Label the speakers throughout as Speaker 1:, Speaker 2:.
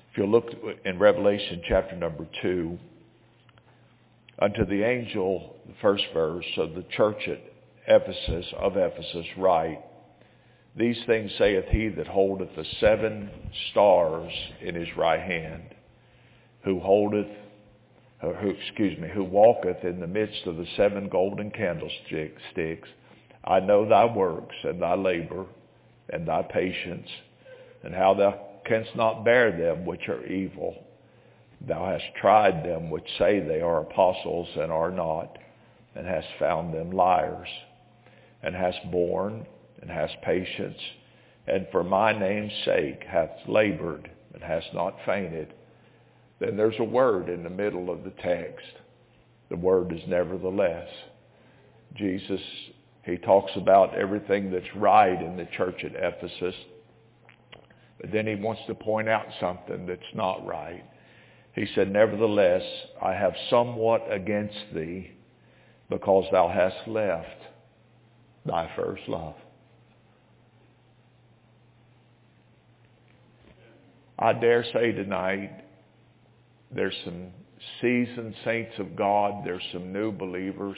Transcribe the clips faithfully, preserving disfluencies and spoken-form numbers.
Speaker 1: If you look in Revelation chapter number two, unto the angel, the first verse of the church at Ephesus, of Ephesus, write, these things saith he that holdeth the seven stars in his right hand, who holdeth, or who, excuse me, who walketh in the midst of the seven golden candlesticks. I know thy works and thy labor and thy patience, and how thou canst not bear them which are evil. Thou hast tried them which say they are apostles and are not, and hast found them liars, and hast borne and hast patience, and for my name's sake hast labored and hast not fainted. Then there's a word in the middle of the text. The word is nevertheless. Jesus, he talks about everything that's right in the church at Ephesus, but then he wants to point out something that's not right. He said, nevertheless, I have somewhat against thee, because thou hast left thy first love. I dare say tonight, there's some seasoned saints of God, there's some new believers.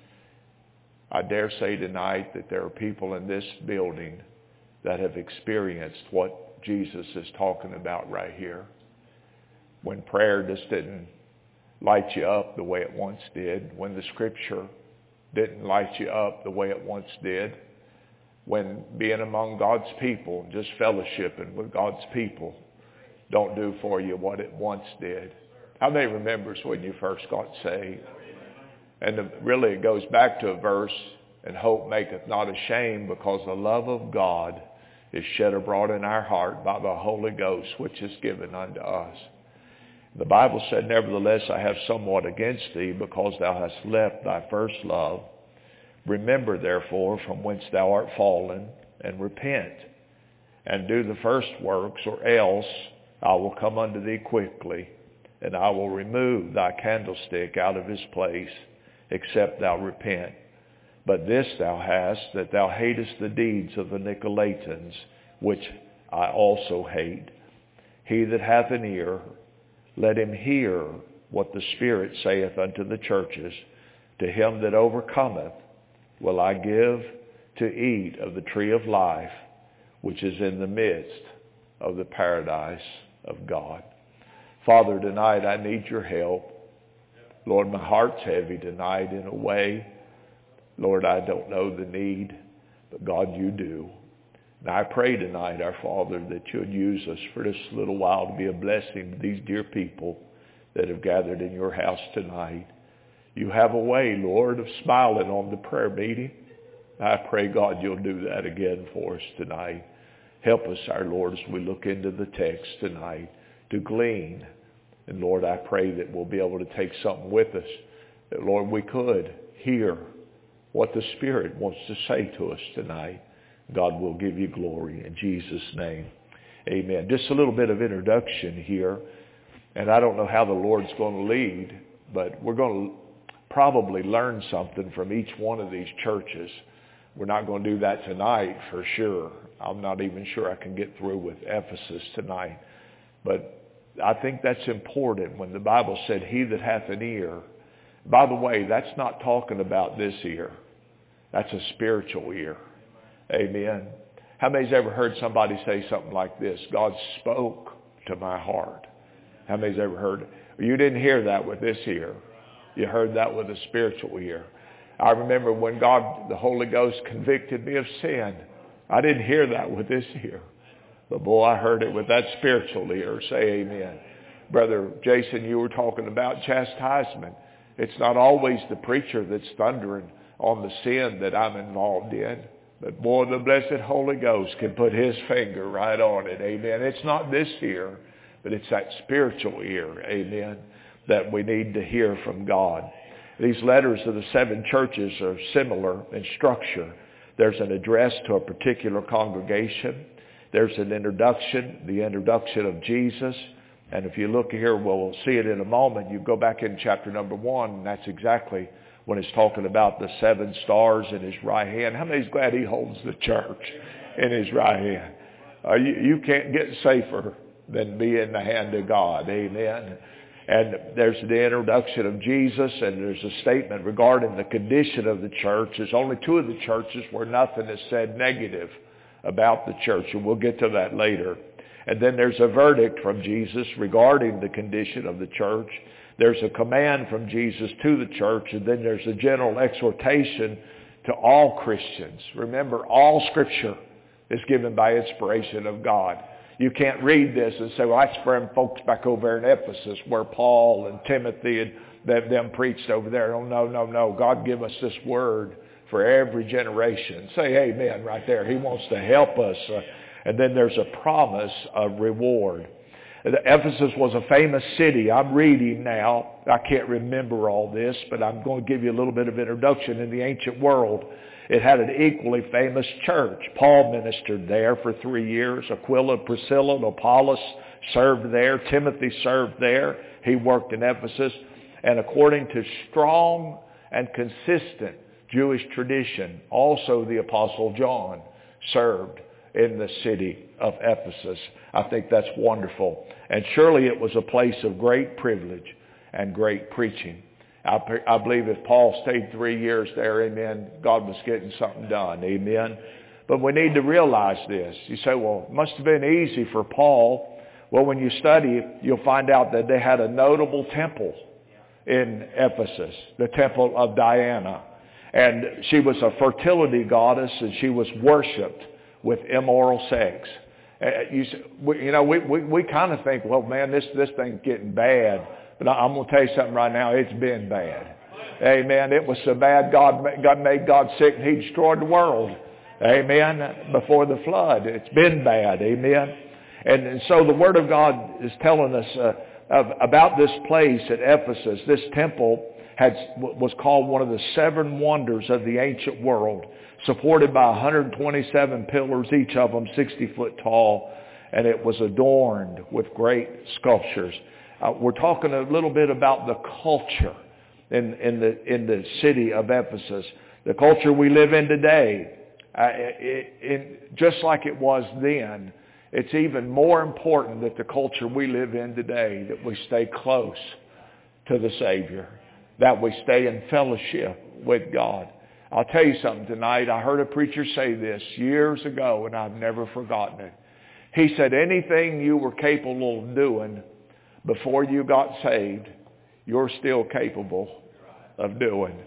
Speaker 1: I dare say tonight that there are people in this building that have experienced what Jesus is talking about right here. When prayer just didn't light you up the way it once did, when the scripture didn't light you up the way it once did, when being among God's people, just fellowshipping with God's people, don't do for you what it once did. How many remembers when you first got saved? And the, really it goes back to a verse, and hope maketh not ashamed, because the love of God is shed abroad in our heart by the Holy Ghost, which is given unto us. The Bible said, nevertheless, I have somewhat against thee, because thou hast left thy first love. Remember, therefore, from whence thou art fallen, and repent, and do the first works, or else I will come unto thee quickly, and I will remove thy candlestick out of his place, except thou repent. But this thou hast, that thou hatest the deeds of the Nicolaitans, which I also hate. He that hath an ear, let him hear what the Spirit saith unto the churches. To him that overcometh will I give to eat of the tree of life, which is in the midst of the paradise of God. Father, tonight I need your help. Lord, my heart's heavy tonight in a way. Lord, I don't know the need, but God, you do. And I pray tonight, our Father, that you'd use us for this little while to be a blessing to these dear people that have gathered in your house tonight. You have a way, Lord, of smiling on the prayer meeting. I pray, God, you'll do that again for us tonight. Help us, our Lord, as we look into the text tonight to glean. And Lord, I pray that we'll be able to take something with us, that, Lord, we could hear what the Spirit wants to say to us tonight. God will give you glory in Jesus' name. Amen. Just a little bit of introduction here. And I don't know how the Lord's going to lead, but we're going to probably learn something from each one of these churches. We're not going to do that tonight for sure. I'm not even sure I can get through with Ephesus tonight. But I think that's important when the Bible said, he that hath an ear. By the way, that's not talking about this ear. That's a spiritual ear. Amen. How many's ever heard somebody say something like this? God spoke to my heart. How many's ever heard it? You didn't hear that with this ear. You heard that with a spiritual ear. I remember when God, the Holy Ghost, convicted me of sin. I didn't hear that with this ear. But boy, I heard it with that spiritual ear. Say amen. Brother Jason, you were talking about chastisement. It's not always the preacher that's thundering on the sin that I'm involved in. But boy, the blessed Holy Ghost can put his finger right on it. Amen. It's not this ear, but it's that spiritual ear. Amen. That we need to hear from God. These letters of the seven churches are similar in structure. There's an address to a particular congregation. There's an introduction, the introduction of Jesus. And if you look here, we'll see it in a moment. You go back in chapter number one, and that's exactly when it's talking about the seven stars in his right hand. How many's glad he holds the church in his right hand? Uh, you, you can't get safer than be in the hand of God. Amen. And there's the introduction of Jesus, and there's a statement regarding the condition of the church. There's only two of the churches where nothing is said negative about the church, and we'll get to that later. And then there's a verdict from Jesus regarding the condition of the church. There's a command from Jesus to the church, and then there's a general exhortation to all Christians. Remember, all Scripture is given by inspiration of God. You can't read this and say, well, that's for them folks back over in Ephesus where Paul and Timothy and them, them preached over there. Oh, no, no, no. God give us this word for every generation. Say amen right there. He wants to help us. Uh, and then there's a promise of reward. Ephesus was a famous city. I'm reading now. I can't remember all this, but I'm going to give you a little bit of introduction. In the ancient world, it had an equally famous church. Paul ministered there for three years. Aquila, Priscilla, and Apollos served there. Timothy served there. He worked in Ephesus. And according to strong and consistent Jewish tradition, also the Apostle John served in the city of Ephesus. I think that's wonderful. And surely it was a place of great privilege and great preaching. I, I believe if Paul stayed three years there, amen, God was getting something done, amen. But we need to realize this. You say, well, it must have been easy for Paul. Well, when you study, you'll find out that they had a notable temple in Ephesus, the temple of Diana. And she was a fertility goddess, and she was worshipped with immoral sex. Uh, you, we, you know, we, we, we kind of think, well, man, this, this thing's getting bad. But I'm going to tell you something right now. It's been bad. Amen. It was so bad, God, God made God sick, and He destroyed the world. Amen. Before the flood. It's been bad. Amen. And, and so the Word of God is telling us uh, of, about this place at Ephesus. This temple had, was called one of the seven wonders of the ancient world, supported by one hundred twenty-seven pillars, each of them sixty foot tall, and it was adorned with great sculptures. Uh, we're talking a little bit about the culture in, in the in the city of Ephesus, the culture we live in today. Uh, it, it, just like it was then, it's even more important that the culture we live in today, that we stay close to the Savior, that we stay in fellowship with God. I'll tell you something tonight. I heard a preacher say this years ago, and I've never forgotten it. He said, anything you were capable of doing before you got saved, you're still capable of doing.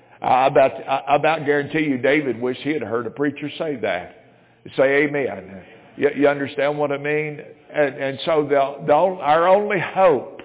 Speaker 1: I about, I about guarantee you David wished he had heard a preacher say that. Say amen. You, you understand what I mean? And, and so the, the, our only hope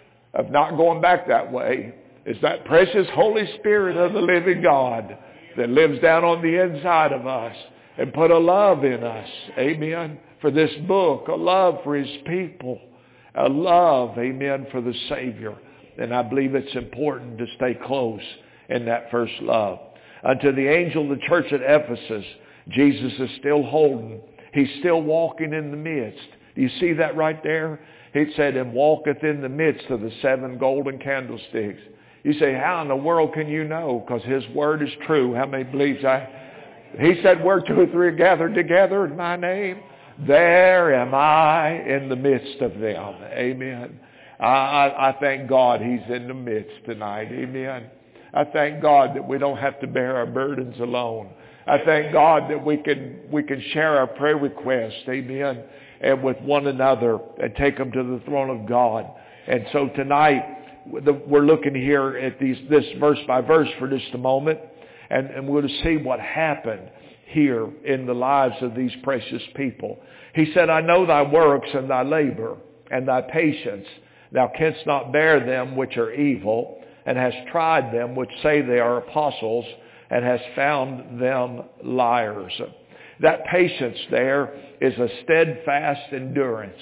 Speaker 1: of not going back that way is that precious Holy Spirit of the living God that lives down on the inside of us and put a love in us. Amen. For this book, a love for His people. A love, amen, for the Savior. And I believe it's important to stay close in that first love. Unto the angel of the church at Ephesus, Jesus is still holding. He's still walking in the midst. Do you see that right there? He said, and walketh in the midst of the seven golden candlesticks. You say, how in the world can you know? Because His word is true. How many believes I? He said, where two or three are gathered together in my name, there am I in the midst of them. Amen. I, I, I thank God He's in the midst tonight. Amen. I thank God that we don't have to bear our burdens alone. I thank God that we can we can share our prayer requests. Amen. And with one another and take them to the throne of God. And so tonight we're looking here at these this verse by verse for just a moment, and, and we're going to see what happened here in the lives of these precious people. He said, I know thy works and thy labor and thy patience. Thou canst not bear them which are evil, and hast tried them which say they are apostles, and hast found them liars. That patience there is a steadfast endurance.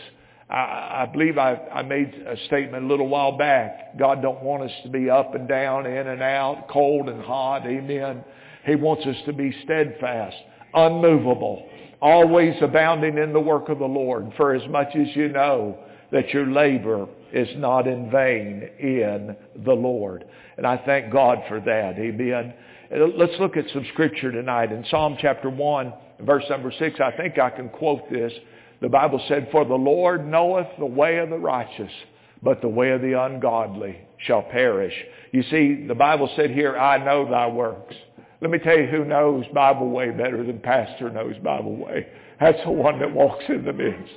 Speaker 1: I, I believe I, I made a statement a little while back. God don't want us to be up and down, in and out, cold and hot. Amen. He wants us to be steadfast, unmovable, always abounding in the work of the Lord, for as much as you know that your labor is not in vain in the Lord. And I thank God for that. Amen. Let's look at some scripture tonight. In Psalm chapter one, verse number six, I think I can quote this. The Bible said, for the Lord knoweth the way of the righteous, but the way of the ungodly shall perish. You see, the Bible said here, I know thy works. Let me tell you who knows Bible way better than Pastor knows Bible way. That's the one that walks in the midst.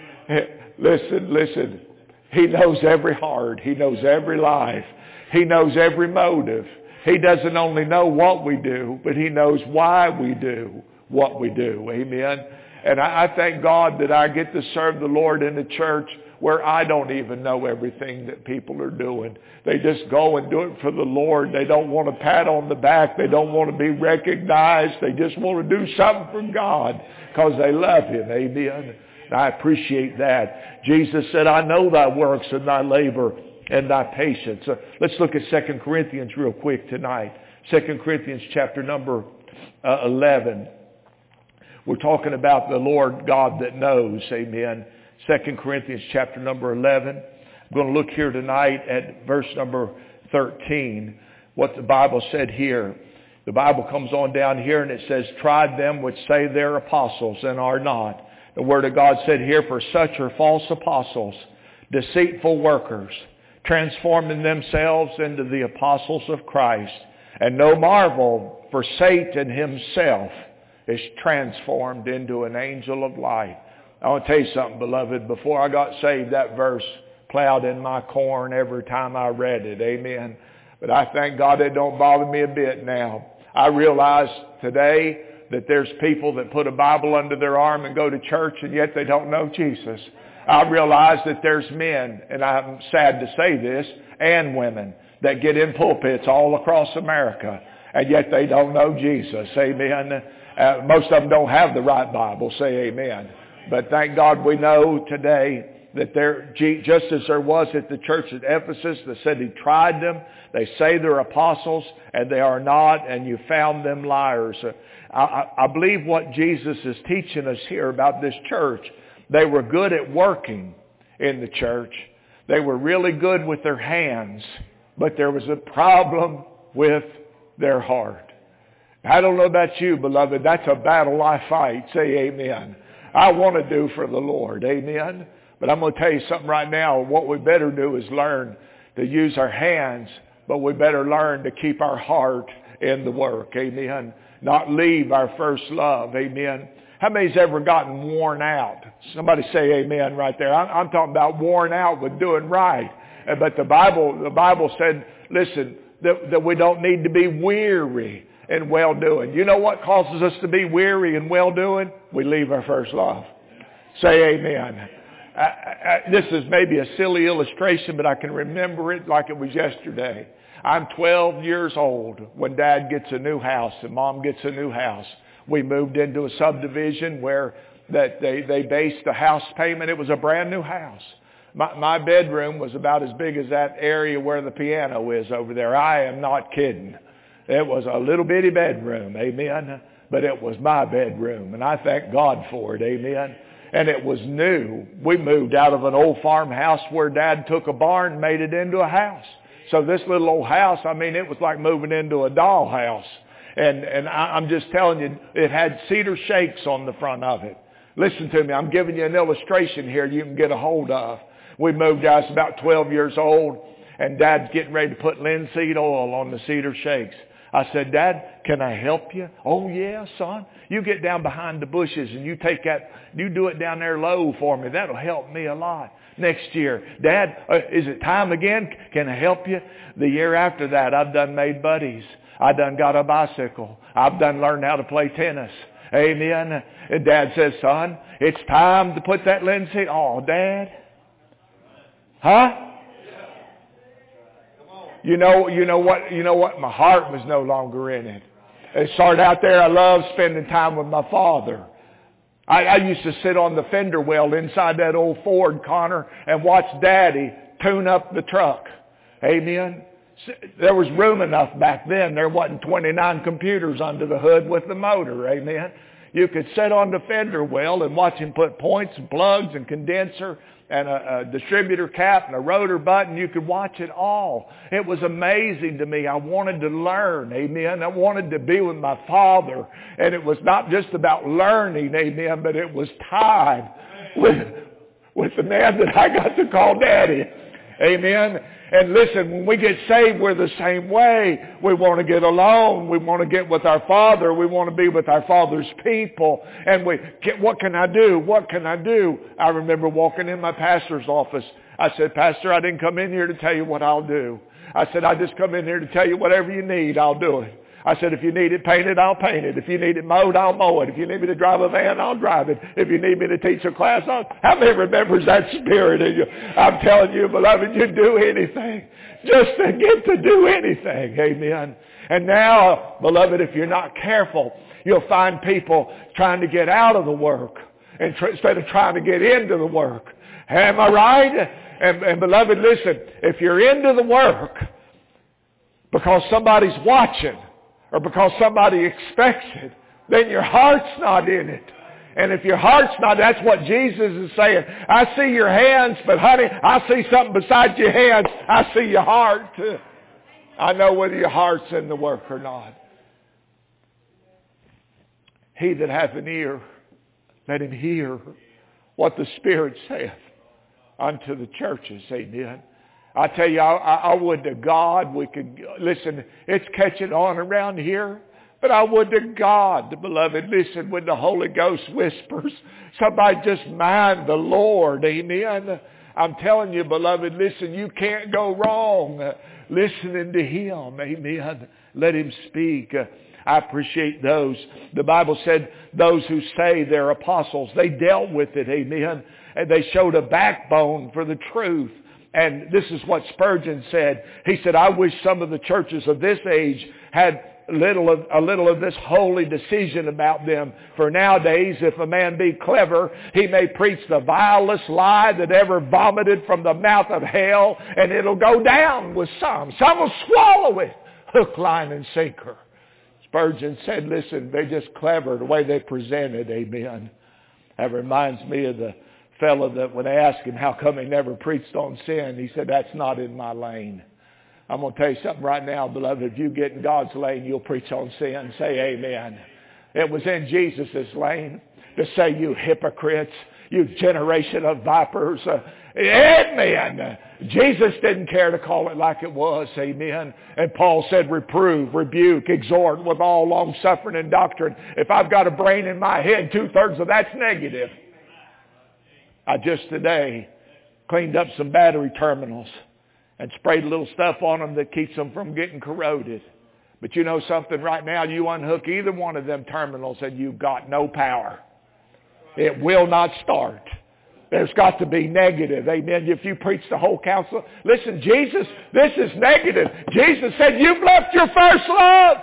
Speaker 1: Listen, listen. He knows every heart. He knows every life. He knows every motive. He doesn't only know what we do, but He knows why we do what we do. Amen. And I, I thank God that I get to serve the Lord in the church where I don't even know everything that people are doing. They just go and do it for the Lord. They don't want a pat on the back. They don't want to be recognized. They just want to do something for God because they love Him. Amen. And I appreciate that. Jesus said, I know thy works and thy labor and thy patience. Uh, let's look at Second Corinthians real quick tonight. Second Corinthians chapter number uh, eleven. We're talking about the Lord God that knows. Amen. Second Corinthians chapter number eleven. I'm going to look here tonight at verse number thirteen. What the Bible said here. The Bible comes on down here and it says, try them which say they're apostles and are not. The Word of God said here, for such are false apostles, deceitful workers, transforming themselves into the apostles of Christ. And no marvel, for Satan himself is transformed into an angel of light. I want to tell you something, beloved. Before I got saved, that verse plowed in my corn every time I read it. Amen. But I thank God it don't bother me a bit now. I realize today that there's people that put a Bible under their arm and go to church, and yet they don't know Jesus. I realize that there's men, and I'm sad to say this, and women that get in pulpits all across America, and yet they don't know Jesus. Amen. Uh, most of them don't have the right Bible. Say amen. But thank God we know today that there, just as there was at the church at Ephesus that said He tried them, they say they're apostles, and they are not, and you found them liars. I, I believe what Jesus is teaching us here about this church, they were good at working in the church. They were really good with their hands, but there was a problem with their heart. I don't know about you, beloved. That's a battle I fight. Say amen. I want to do for the Lord. Amen. But I'm going to tell you something right now. What we better do is learn to use our hands, but we better learn to keep our heart in the work. Amen. Not leave our first love. Amen. How many's ever gotten worn out? Somebody say amen right there. I'm, I'm talking about worn out with doing right. But the Bible, the Bible said, listen, that, that we don't need to be weary in well-doing. You know what causes us to be weary in well-doing? We leave our first love. Say amen. I, I, this is maybe a silly illustration, but I can remember it like it was yesterday. I'm twelve years old when Dad gets a new house and Mom gets a new house. We moved into a subdivision where that they, they based the house payment. It was a brand new house. My, my bedroom was about as big as that area where the piano is over there. I am not kidding. It was a little bitty bedroom, amen. But it was my bedroom, and I thank God for it, amen. And it was new. We moved out of an old farmhouse where Dad took a barn and made it into a house. So this little old house, I mean, it was like moving into a dollhouse. And, and I, I'm just telling you, it had cedar shakes on the front of it. Listen to me, I'm giving you an illustration here you can get a hold of. We moved out, I was about twelve years old, and Dad's getting ready to put linseed oil on the cedar shakes. I said, Dad, can I help you? Oh, yeah, son. You get down behind the bushes and you take that, you do it down there low for me. That'll help me a lot. Next year, Dad, uh, is it time again? Can I help you? The year after that, I've done made buddies. I done got a bicycle. I've done learned how to play tennis. Amen. And Dad says, son, it's time to put that linseed. Oh, Dad. Huh? You know, you know what, you know what? My heart was no longer in it. It started out there. I loved spending time with my father. I, I used to sit on the fender well inside that old Ford, Connor, and watch Daddy tune up the truck. Amen. There was room enough back then. There wasn't twenty-nine computers under the hood with the motor. Amen. You could sit on the fender well and watch him put points and plugs and condenser and a, a distributor cap and a rotor button. You could watch it all. It was amazing to me. I wanted to learn. Amen. I wanted to be with my father. And it was not just about learning. Amen. But it was time with, with the man that I got to call Daddy. Amen. And listen, when we get saved, we're the same way. We want to get alone. We want to get with our Father. We want to be with our Father's people. And we get, what can I do? What can I do? I remember walking in my pastor's office. I said, Pastor, I didn't come in here to tell you what I'll do. I said, I just come in here to tell you whatever you need, I'll do it. I said, if you need it painted, I'll paint it. If you need it mowed, I'll mow it. If you need me to drive a van, I'll drive it. If you need me to teach a class, I'll... How many remembers that spirit in you? I'm telling you, beloved, you do anything just to get to do anything. Amen. And now, beloved, if you're not careful, you'll find people trying to get out of the work and tr- instead of trying to get into the work. Am I right? And, and beloved, listen, if you're into the work because somebody's watching, or because somebody expects it, then your heart's not in it. And if your heart's not, that's what Jesus is saying. I see your hands, but honey, I see something besides your hands. I see your heart too. I know whether your heart's in the work or not. He that hath an ear, let him hear what the Spirit saith unto the churches. Amen. I tell you, I, I would to God we could, listen, it's catching on around here, but I would to God, beloved, listen, when the Holy Ghost whispers, somebody just mind the Lord, amen. I'm telling you, beloved, listen, you can't go wrong listening to Him, amen. Let Him speak. I appreciate those. The Bible said those who say they're apostles, they dealt with it, amen. And they showed a backbone for the truth. And this is what Spurgeon said. He said, I wish some of the churches of this age had little of, a little of this holy decision about them. For nowadays, if a man be clever, he may preach the vilest lie that ever vomited from the mouth of hell, and it'll go down with some. Some will swallow it, hook, line, and sinker. Spurgeon said, listen, they're just clever the way they present it, amen. That reminds me of the fellow that when they asked him how come he never preached on sin, he said, that's not in my lane. I'm going to tell you something right now, beloved. If you get in God's lane, you'll preach on sin. Say amen. It was in Jesus' lane to say, you hypocrites, you generation of vipers. Uh, amen. Jesus didn't care to call it like it was. Amen. And Paul said, reprove, rebuke, exhort with all long suffering and doctrine. If I've got a brain in my head, two-thirds of that's negative. I just today cleaned up some battery terminals and sprayed a little stuff on them that keeps them from getting corroded. But you know something, right now you unhook either one of them terminals and you've got no power. It will not start. There's got to be negative. Amen. If you preach the whole counsel, listen, Jesus, this is negative. Jesus said, you've left your first love.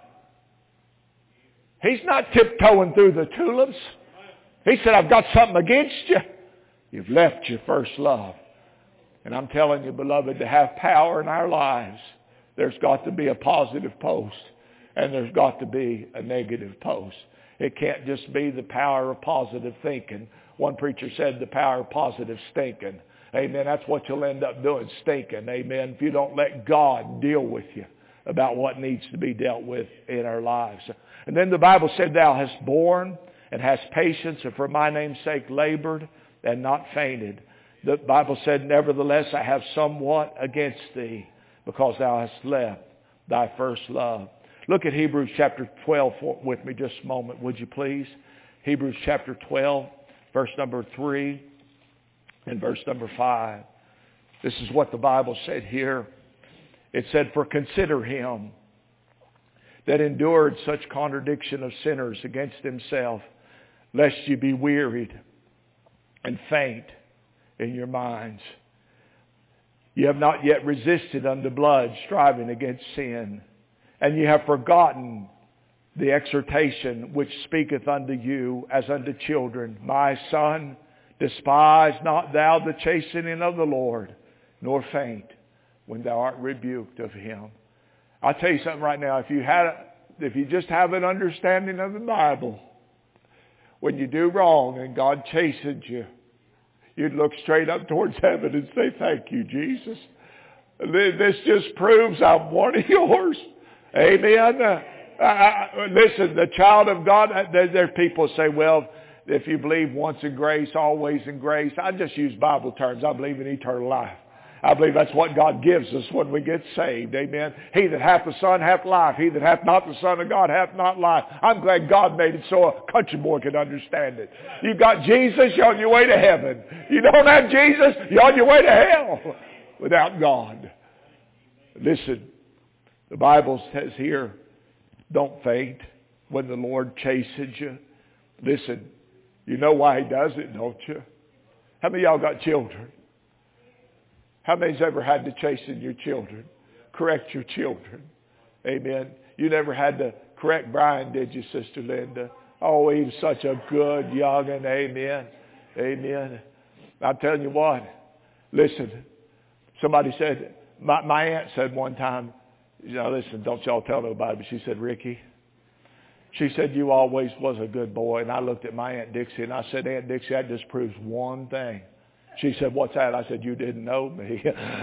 Speaker 1: He's not tiptoeing through the tulips. He said, I've got something against you. You've left your first love. And I'm telling you, beloved, to have power in our lives, there's got to be a positive post. And there's got to be a negative post. It can't just be the power of positive thinking. One preacher said the power of positive stinking. Amen. That's what you'll end up doing, stinking. Amen. If you don't let God deal with you about what needs to be dealt with in our lives. And then the Bible said, thou hast borne and hast patience, and for my name's sake labored and not fainted. The Bible said, nevertheless, I have somewhat against thee, because thou hast left thy first love. Look at Hebrews chapter twelve with me just a moment, would you please? Hebrews chapter twelve, verse number three and verse number five. This is what the Bible said here. It said, for consider him that endured such contradiction of sinners against himself, lest you be wearied and faint in your minds. You have not yet resisted unto blood, striving against sin. And you have forgotten the exhortation which speaketh unto you as unto children. My son, despise not thou the chastening of the Lord, nor faint when thou art rebuked of him. I'll tell you something right now. If you had, if you just have an understanding of the Bible, when you do wrong and God chastens you, you'd look straight up towards heaven and say, thank you, Jesus. This just proves I'm one of yours. Amen. Uh, I, listen, the child of God, there, there are people say, well, if you believe once in grace, always in grace. I just use Bible terms. I believe in eternal life. I believe that's what God gives us when we get saved. Amen. He that hath the Son hath life. He that hath not the Son of God hath not life. I'm glad God made it so a country boy could understand it. You've got Jesus, you're on your way to heaven. You don't have Jesus, you're on your way to hell without God. Listen, the Bible says here, don't faint when the Lord chastens you. Listen, you know why He does it, don't you? How many of y'all got children? How many's ever had to chasten your children? Correct your children. Amen. You never had to correct Brian, did you, Sister Linda? Oh, he was such a good young'un. Amen. Amen. I'm telling you what. Listen, somebody said, my, my aunt said one time, you know, listen, don't y'all tell nobody, but she said, Ricky, she said, you always was a good boy. And I looked at my Aunt Dixie and I said, Aunt Dixie, that just proves one thing. She said, what's that? I said, you didn't know me.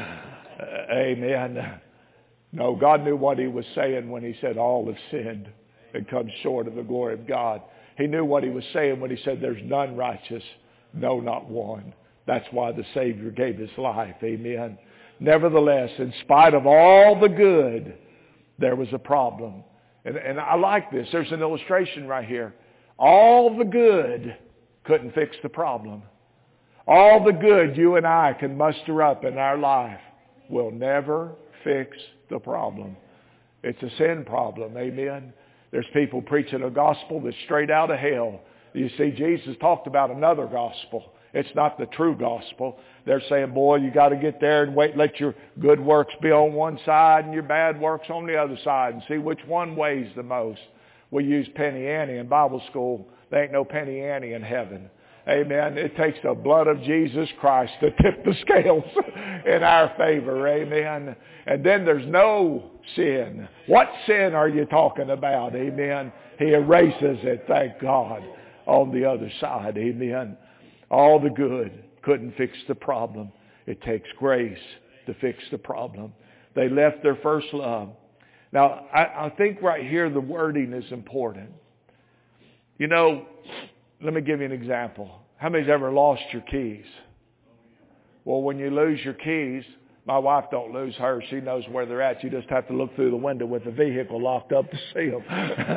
Speaker 1: Amen. No, God knew what He was saying when He said all have sinned and come short of the glory of God. He knew what He was saying when He said there's none righteous, no, not one. That's why the Savior gave His life. Amen. Nevertheless, in spite of all the good, there was a problem. And, and I like this. There's an illustration right here. All the good couldn't fix the problem. All the good you and I can muster up in our life will never fix the problem. It's a sin problem. Amen. There's people preaching a gospel that's straight out of hell. You see, Jesus talked about another gospel. It's not the true gospel. They're saying, boy, you got to get there and wait, let your good works be on one side and your bad works on the other side and see which one weighs the most. We use penny ante in Bible school. There ain't no penny ante in heaven. Amen. It takes the blood of Jesus Christ to tip the scales in our favor. Amen. And then there's no sin. What sin are you talking about? Amen. He erases it, thank God, on the other side. Amen. All the good couldn't fix the problem. It takes grace to fix the problem. They left their first love. Now, I, I think right here the wording is important. You know, let me give you an example. How many's ever lost your keys? Well, when you lose your keys, my wife don't lose hers. She knows where they're at. You just have to look through the window with the vehicle locked up to see them.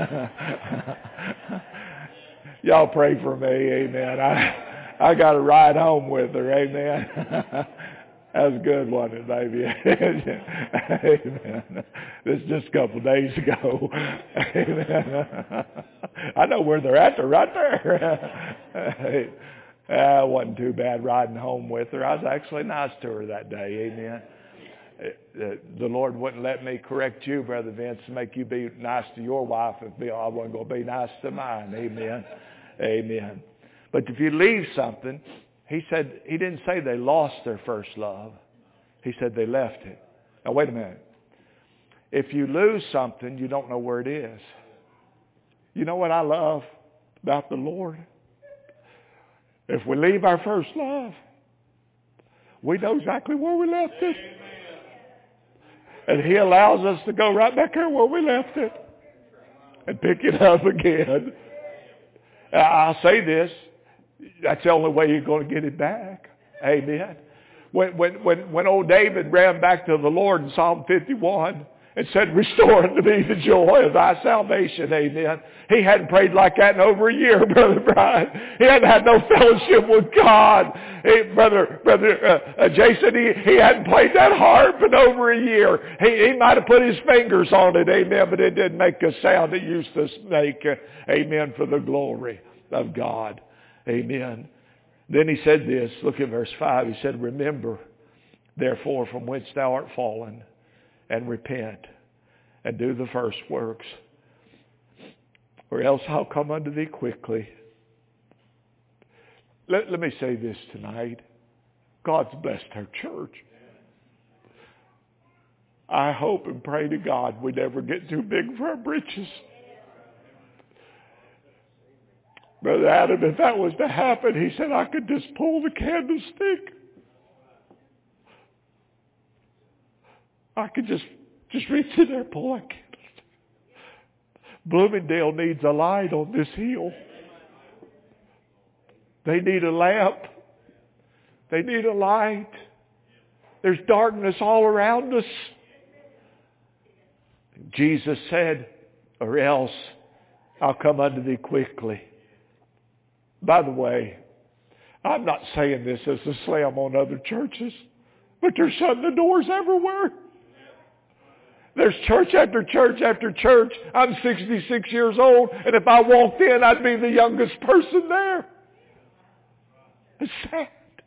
Speaker 1: Y'all pray for me. Amen. I, I got to ride home with her. Amen. That was a good, wasn't it, baby? Amen. This is just a couple of days ago. Amen. I know where they're at. They're right there. Uh, it wasn't too bad riding home with her. I was actually nice to her that day. Amen. The Lord wouldn't let me correct you, Brother Vince, to make you be nice to your wife if I wasn't going to be nice to mine. Amen. Amen. But if you leave something, he said, he didn't say they lost their first love. He said they left it. Now wait a minute. If you lose something, you don't know where it is. You know what I love about the Lord? If we leave our first love, we know exactly where we left it. And He allows us to go right back there where we left it and pick it up again. I'll say this. That's the only way you're going to get it back. Amen. When, when, when, when old David ran back to the Lord in Psalm fifty-one and said, restore unto me the joy of thy salvation. Amen. He hadn't prayed like that in over a year, Brother Brian. He hadn't had no fellowship with God. Hey, Brother Brother uh, uh, Jason, he, he hadn't played that harp in over a year. He, he might have put his fingers on it, amen, but it didn't make a sound it used to make. Uh, amen, for the glory of God. Amen. Then he said this, look at verse five. He said, remember, therefore, from whence thou art fallen, and repent, and do the first works, or else I'll come unto thee quickly. Let, let me say this tonight. God's blessed our church. I hope and pray to God we never get too big for our britches. Brother Adam, if that was to happen, he said I could just pull the candlestick. I could just, just reach in there and pull that candlestick. Bloomingdale needs a light on this hill. They need a lamp. They need a light. There's darkness all around us. Jesus said, or else I'll come unto thee quickly. By the way, I'm not saying this as a slam on other churches, but they're shutting the doors everywhere. There's church after church after church. I'm sixty-six years old, and if I walked in, I'd be the youngest person there. It's sad.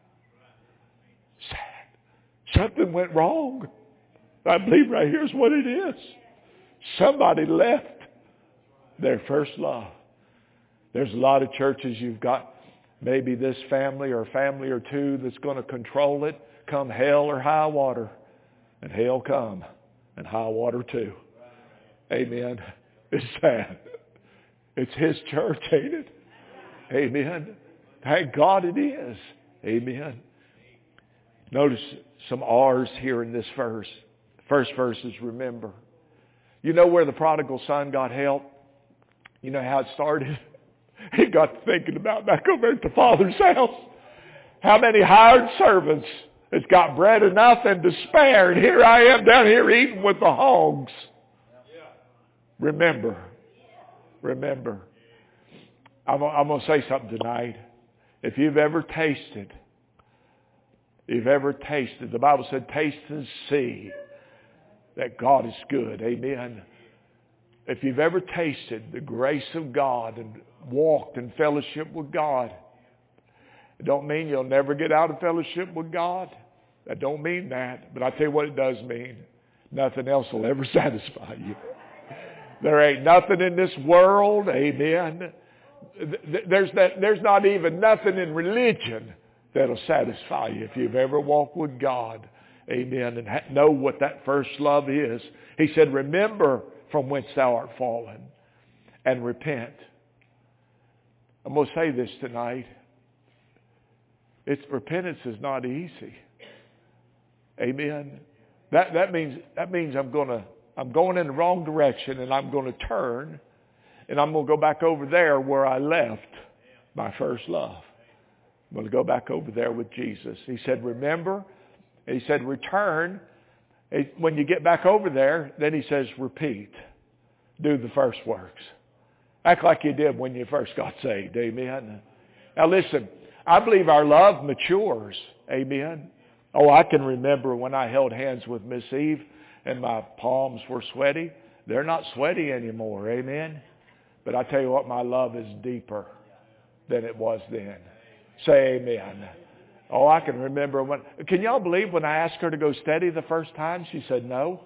Speaker 1: Sad. Something went wrong. I believe right here's what it is. Somebody left their first love. There's a lot of churches you've got maybe this family or family or two that's going to control it, come hell or high water. And hell come, and high water too. Amen. It's sad. It's His church, ain't it? Amen. Thank God it is. Amen. Notice some R's here in this verse. First verse is remember. You know where the prodigal son got help? You know how it started? He got thinking about back over at the father's house. How many hired servants has got bread enough and to spare, and here I am down here eating with the hogs. Remember. Remember. I'm, I'm going to say something tonight. If you've ever tasted, you've ever tasted, the Bible said, taste and see that God is good. Amen. If you've ever tasted the grace of God and walked in fellowship with God, it don't mean you'll never get out of fellowship with God. That don't mean that. But I tell you what it does mean. Nothing else will ever satisfy you. There ain't nothing in this world, amen. There's that, there's not even nothing in religion that'll satisfy you if you've ever walked with God. Amen. And know what that first love is. He said, remember from whence thou art fallen and repent. I'm going to say this tonight. It's repentance is not easy. Amen. That that means that means I'm gonna I'm going in the wrong direction, and I'm going to turn, and I'm going to go back over there where I left my first love. I'm going to go back over there with Jesus. He said, remember. He said, return. When you get back over there, then he says, repeat. Do the first works. Act like you did when you first got saved. Amen. Now listen, I believe our love matures. Amen. Oh, I can remember when I held hands with Miss Eve and my palms were sweaty. They're not sweaty anymore. Amen. But I tell you what, my love is deeper than it was then. Say amen. Oh, I can remember when, can y'all believe when I asked her to go steady the first time, she said no?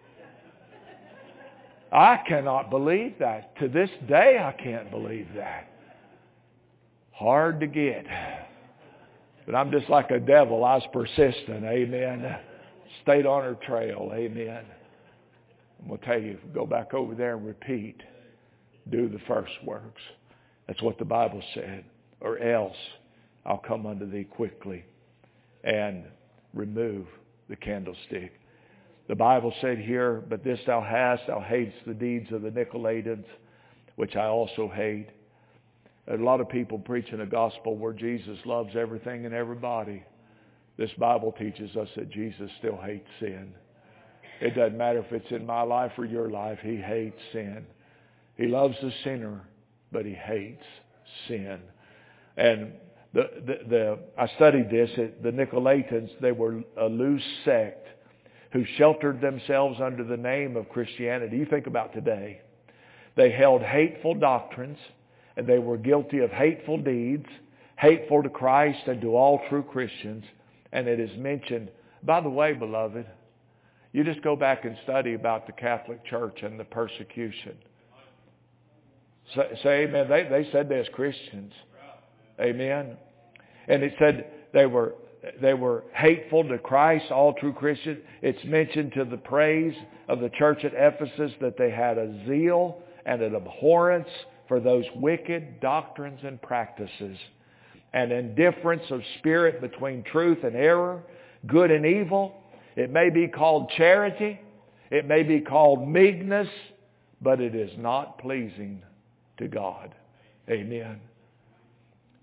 Speaker 1: I cannot believe that. To this day, I can't believe that. Hard to get. But I'm just like a devil. I was persistent. Amen. Stayed on her trail. Amen. I'm going to tell you, go back over there and repeat. Do the first works. That's what the Bible said. Or else I'll come unto thee quickly and remove the candlestick. The Bible said here, but this thou hast, thou hatest the deeds of the Nicolaitans, which I also hate. A lot of people preaching a gospel where Jesus loves everything and everybody. This Bible teaches us that Jesus still hates sin. It doesn't matter if it's in my life or your life. He hates sin. He loves the sinner, but he hates sin. And the, the, the I studied this. The Nicolaitans, they were a loose sect who sheltered themselves under the name of Christianity. You think about today. They held hateful doctrines, and they were guilty of hateful deeds, hateful to Christ and to all true Christians. And it is mentioned, by the way, beloved, you just go back and study about the Catholic Church and the persecution. Say, say amen. They, they said they as Christians. Amen. And it said they were they were hateful to Christ, all true Christians. It's mentioned to the praise of the church at Ephesus that they had a zeal and an abhorrence for those wicked doctrines and practices, an indifference of spirit between truth and error, good and evil. It may be called charity. It may be called meekness, but it is not pleasing to God. Amen.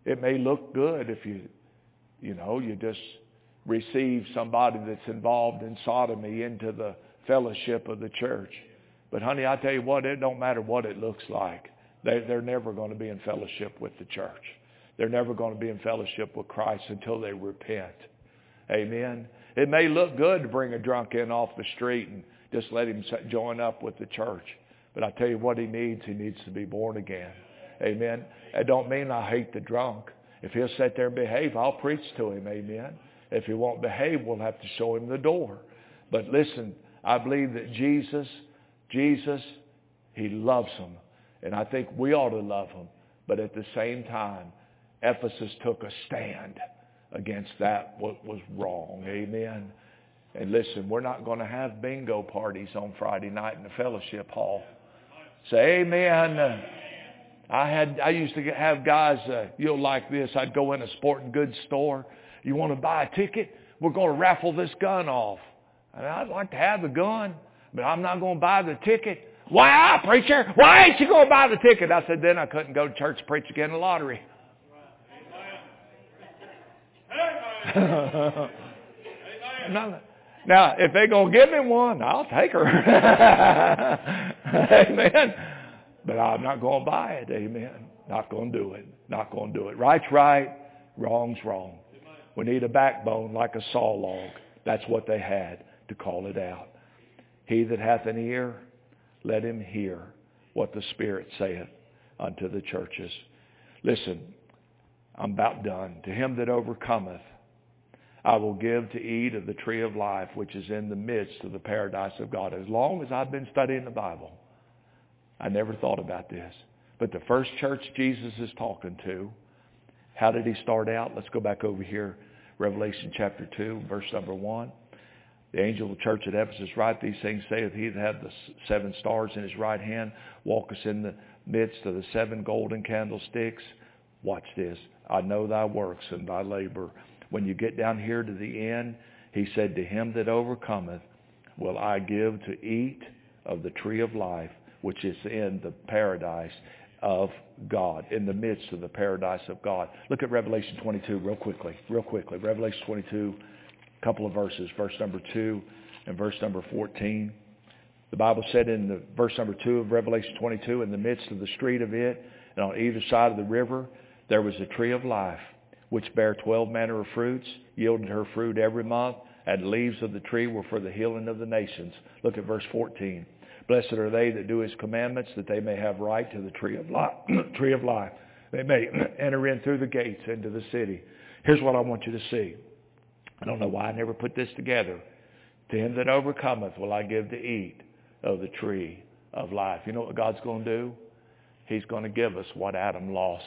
Speaker 1: It may look good if you, you know, you just receive somebody that's involved in sodomy into the fellowship of the church. But honey, I tell you what, it don't matter what it looks like. They, they're never going to be in fellowship with the church. They're never going to be in fellowship with Christ until they repent. Amen. It may look good to bring a drunk in off the street and just let him join up with the church. But I tell you what he needs, he needs to be born again. Amen. It don't mean I hate the drunk. If he'll sit there and behave, I'll preach to him. Amen. If he won't behave, we'll have to show him the door. But listen, I believe that Jesus, Jesus, he loves them. And I think we ought to love him. But at the same time, Ephesus took a stand against that what was wrong. Amen. And listen, we're not going to have bingo parties on Friday night in the fellowship hall. Say amen. I had I used to have guys, uh, you'll like this. I'd go in a sporting goods store. You want to buy a ticket? We're going to raffle this gun off. And I'd like to have the gun, but I'm not going to buy the ticket. Why, preacher? Why ain't you going to buy the ticket? I said, then I couldn't go to church to preach again in the lottery. Now, if they're going to give me one, I'll take her. Amen. But I'm not going to buy it. Amen. Not going to do it. Not going to do it. Right's right. Wrong's wrong. We need a backbone like a saw log. That's what they had to call it out. He that hath an ear, let him hear what the Spirit saith unto the churches. Listen, I'm about done. To him that overcometh, I will give to eat of the tree of life, which is in the midst of the paradise of God. As long as I've been studying the Bible, I never thought about this. But the first church Jesus is talking to, how did he start out? Let's go back over here. Revelation chapter two, verse number one. The angel of the church at Ephesus write, these things saith he that hath the seven stars in his right hand, walketh in the midst of the seven golden candlesticks. Watch this. I know thy works and thy labor. When you get down here to the end, he said, to him that overcometh will I give to eat of the tree of life, which is in the paradise of God, in the midst of the paradise of God. Look at Revelation twenty-two real quickly, real quickly. Revelation twenty-two, a couple of verses, verse number two and verse number fourteen. The Bible said in the verse number two of Revelation twenty-two, in the midst of the street of it, and on either side of the river, there was a tree of life, which bare twelve manner of fruits, yielded her fruit every month, and the leaves of the tree were for the healing of the nations. Look at verse fourteen. Blessed are they that do his commandments, that they may have right to the tree of life. tree of life. They may enter in through the gates into the city. Here's what I want you to see. I don't know why I never put this together. To him that overcometh will I give to eat of the tree of life. You know what God's going to do? He's going to give us what Adam lost.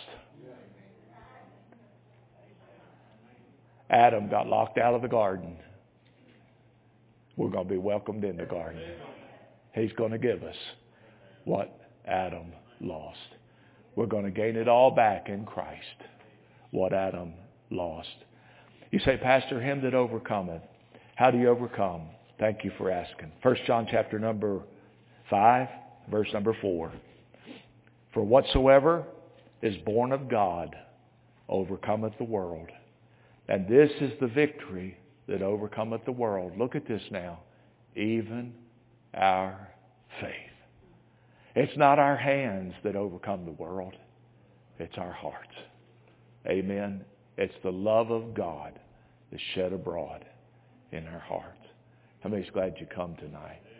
Speaker 1: Adam got locked out of the garden. We're going to be welcomed in the garden. He's going to give us what Adam lost. We're going to gain it all back in Christ, what Adam lost. You say, Pastor, him that overcometh. How do you overcome? Thank you for asking. First John chapter number five, verse number four. For whatsoever is born of God overcometh the world. And this is the victory that overcometh the world. Look at this now. Even our faith. It's not our hands that overcome the world. It's our hearts. Amen. It's the love of God that's shed abroad in our hearts. How many's glad you come tonight?